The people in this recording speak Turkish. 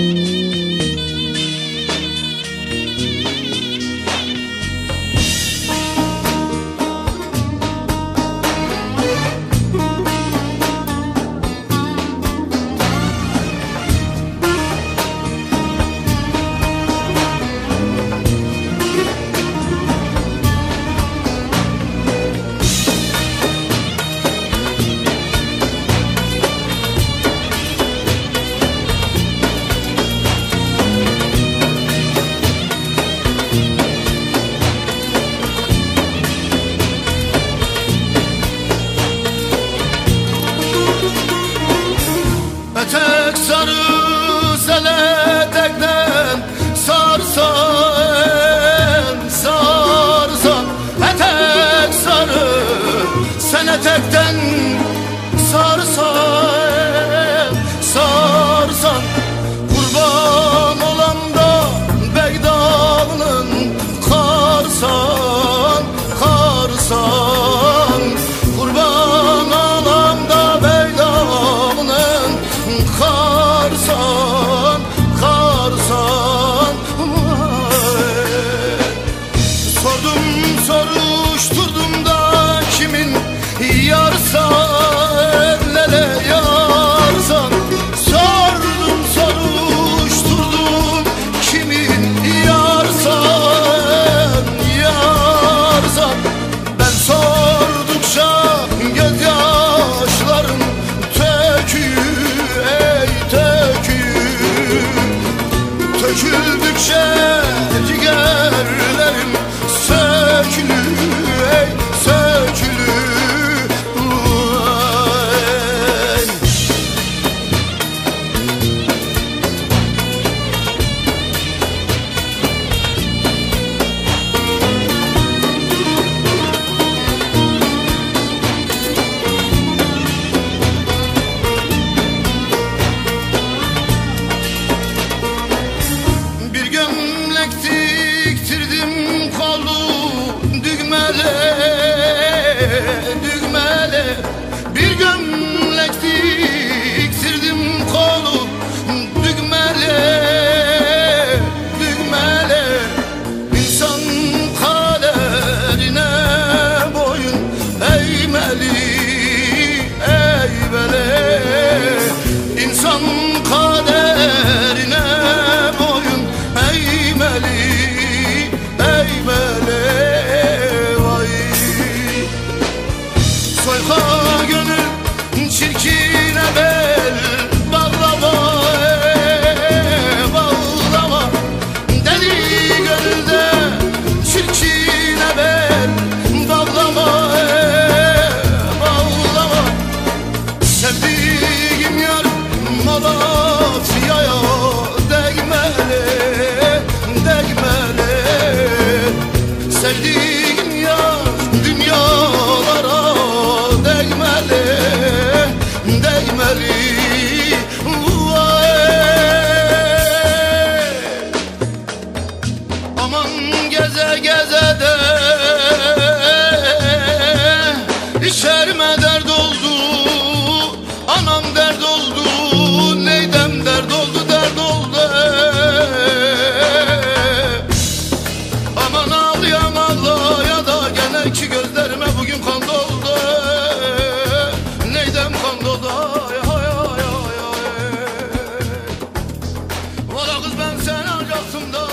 Etek sarı seletekten sarsan, sarsan. Etek sarı seletekten sarsan, sarsan. Kurban olam da Beydağ'ının karsan, karsan. Kurban olam da Beydağ'ının karsan, karsan. Sordum soruşturdum da kimin yarsa ellere yarsan. Sordum soruşturdum kimin yarsan, yarsan. Ben sordukça gözyaşlarım töküyor, ey töküyor. Töküldükçe ciğerlerim sökülür, ey sökülür. Bir gömlek diktirdim kolu düğmeli, düğmeli. Bir gömlek diktirdim kolu düğmeli, düğmeli. İnsan kaderine boyun eğmeli, eğmeli. İnsan kaderine boyun eğmeli, eğmeli. Vay. Soyka gönül çirkine bel bağlama, bağlama. Deli gönülde çirkine bel bağlama, bağlama. Sevdiğim yar Malatya'ya değmeli, değmeli. Sevdiğim yar dünyalara değmeli, değmeli. Aman geze geze de içerime dert oldu, anam dert oldu, neydem dert oldu, dert oldu. Aman ağlayam ağlaya da gene ki gözlerime bugün kan doldu. Neydem kan doldu, ay ay ay ay ay. Valla kız ben seni alacaktım da